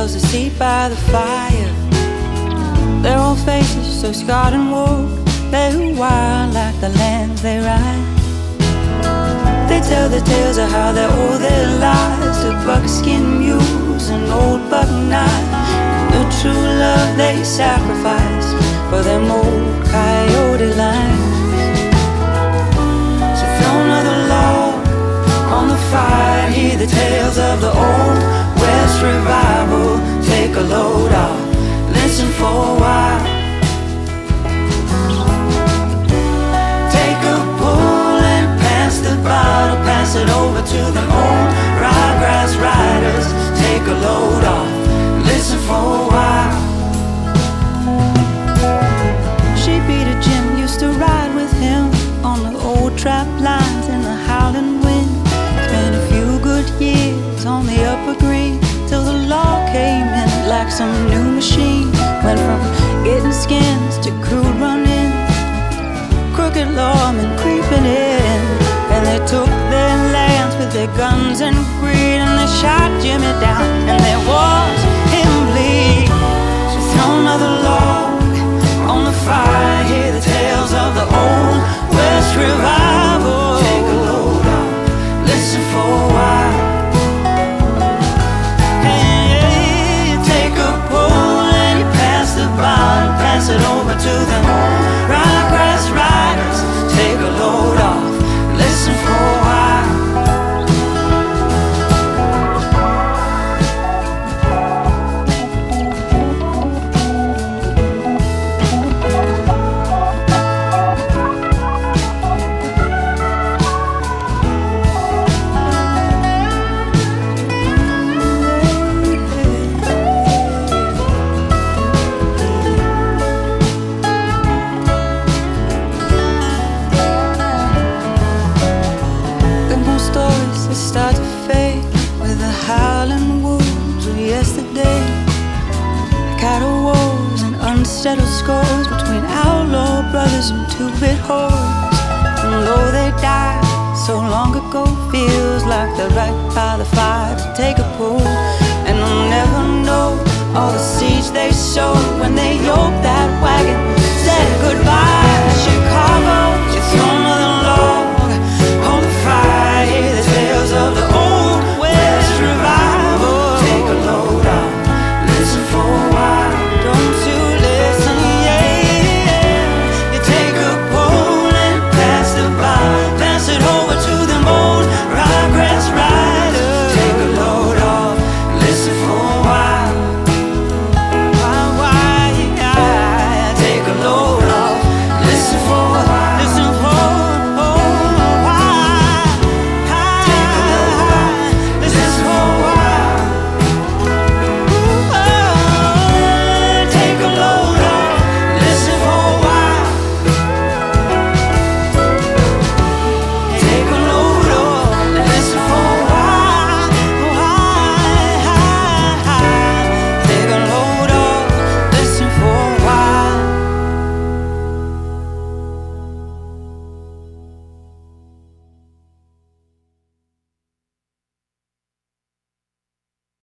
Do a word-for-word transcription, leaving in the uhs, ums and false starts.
themselves a seat by the fire. Their old faces so scarred and worn, they wild like the lands they ride. They tell the tales of how they owe their lives to buckskin mules and old buck knives. The true love they sacrifice for them old coyote lines. So throw another log on the fire, hear the tales of the old West revival. Take a load off, listen for a while. Take a pull and pass the bottle, pass it over to them old ryegrass riders. Take a load off, listen for a while. She beat a Jim, used to ride with him on the old trap lines in the howling wind. Spent a few good years on the upper green till the law came in like some new machine. Went from getting skins to crude running, crooked lawmen creeping in, and they took their lands with their guns and greed, and they shot Jimmy down and they watched him bleed. So throw another log on the fire, hear the tales of the old West revival. Take a load off, listen for a while. Hey, take a pull and you pass the bottle, pass it over to them ryegrass riders. Take a load off, listen for a while. Start to fade with the howling wolves of yesterday. Cattle wars and unsettled scores between outlaw brothers and two-bit whores. And though they died so long ago, feels like they're right by the fire to take a pull. And they'll never know all the seeds they sowed when they yoked that wagon, said goodbye.